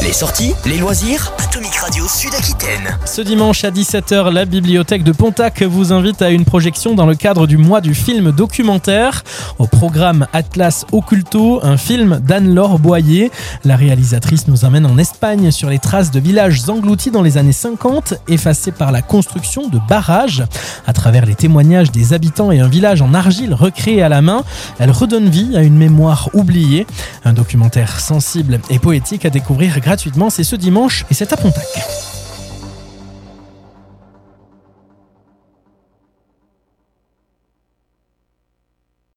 Les sorties, les loisirs, Atomic Radio Sud-Aquitaine. Ce dimanche à 17h, la bibliothèque de Pontac vous invite à une projection dans le cadre du mois du film documentaire. Au programme Atlas Occulto, un film d'Anne-Laure Boyer. La réalisatrice nous emmène en Espagne sur les traces de villages engloutis dans les années 50, effacés par la construction de barrages. À travers les témoignages des habitants et un village en argile recréé à la main, elle redonne vie à une mémoire oubliée. Un documentaire sensible et poétique à découvrir gratuitement, c'est ce dimanche et c'est à Pontac.